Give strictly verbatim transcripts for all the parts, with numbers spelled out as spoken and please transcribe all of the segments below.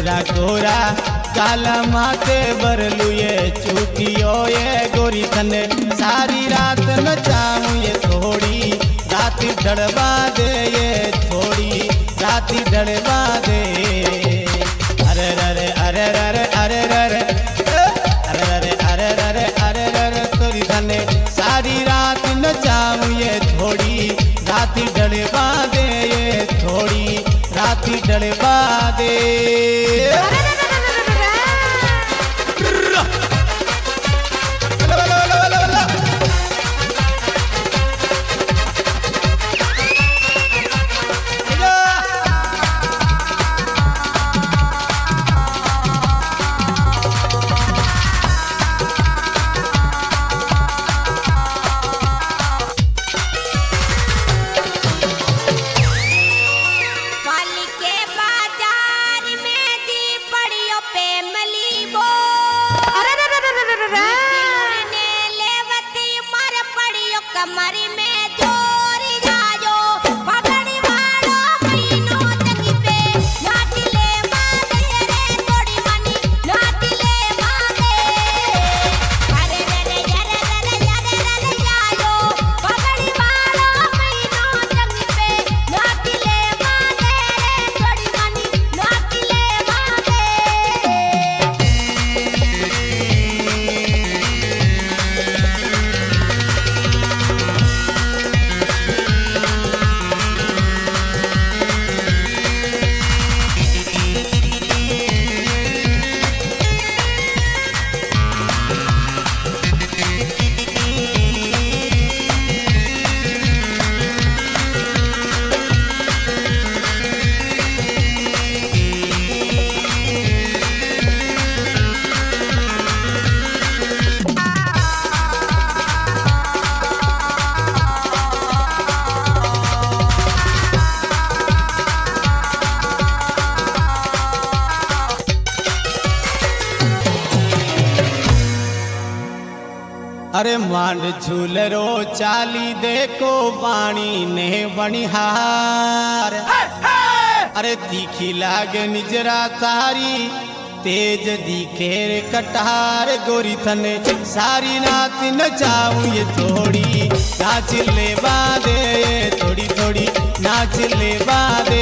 गोरा गोरा काला माथे बरलू ये चूटियो ये गोरी थने सारी रात नचाऊं ये थोड़ी राती डड़वा दे ये थोड़ी राती डड़वा दे। अरे रे अरे रे अरे रे अरे रे अरे रे अरे रे तोरी थने सारी रात नचाऊं ये थोड़ी राती डड़वा दे ये थोड़ी राती डड़वा दे। कमरी में चोरी जायो पगड़ी वालो महीनो तंगी पे नाटिले मांगे रे थोड़ी मनी नाटिले मांगे। अरे रे यारे रे यारे रे जायो पगड़ी वालो महीनो तंगी पे नाटिले मांगे रे थोड़ी मनी नाटिले मांगे। अरे मांड झूलरो चाली देखो वाणी ने बनिहार। अरे तीखी लागे निजरा तारी तेज दिखे रे कटार गोरी थने सारी रात नचाऊं ये थोड़ी नाच ले बादे थोड़ी थोड़ी नाच ले बादे।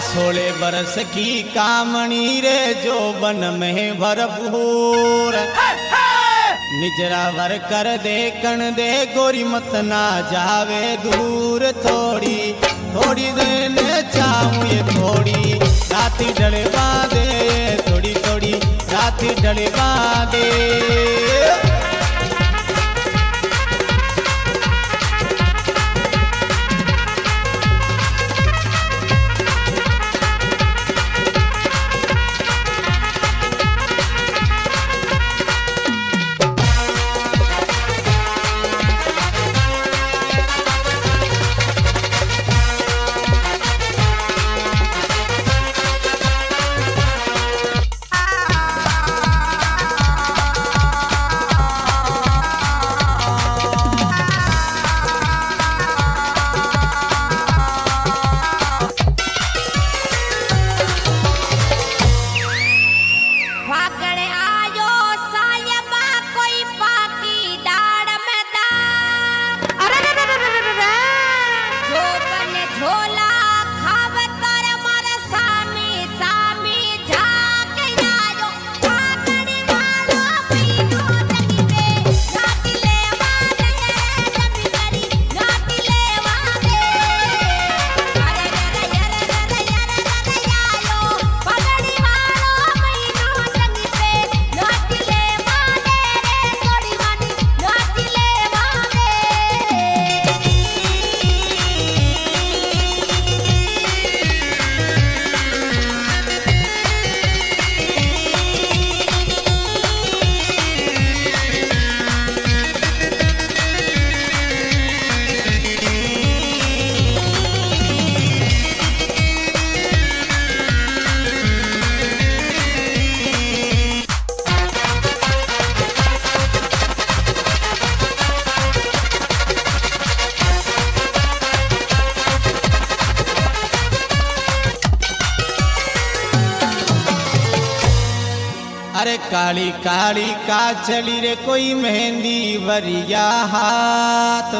सोलह बरस की कामणी रे जो बन में भरपूर निजरा भर कर दे कण दे गोरी मत ना जावे दूर थोड़ी थोड़ी देर चाहूँ ये थोड़ी राती डले बांधे थोड़ी थोड़ी राती डले बांधे फागणे आयो सायबा कोई पाकी दाड़ में दाग अरे रे रे रे रे रे जो बने झोला खावे कर मारे सामी सामी झाके आयो फागणे वालो पीनो तकी पे नाटी ले वाले जबी करी नाटी ले वाले अरे रे रे रे रे रे रे आयो फागणे वालो पीनो तकी पे नाटी ले वाले थोड़ी मानी नाटी ले वाले अरे काली काली का चली रे कोई मेहंदी वरिया हाथ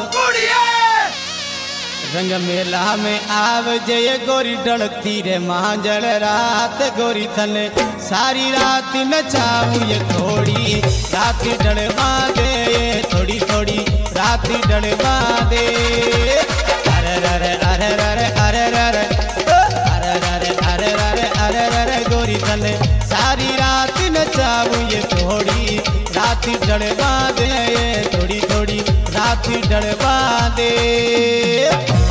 रंग मेला में आव जय गोरी डलती रे मांजल रात गोरी थने सारी रात नचाऊं ये थोड़ी राती डलवा दे थोड़ी थोड़ी राती डलवा दे अरे अरे अरे अरे अरे अरे अरे अरे अरे अरे अरे अरे गोरी थने सारी रात नचाऊं ये थोड़ी राती डलवा दे थोड़ी थोड़ी राती डलवा दे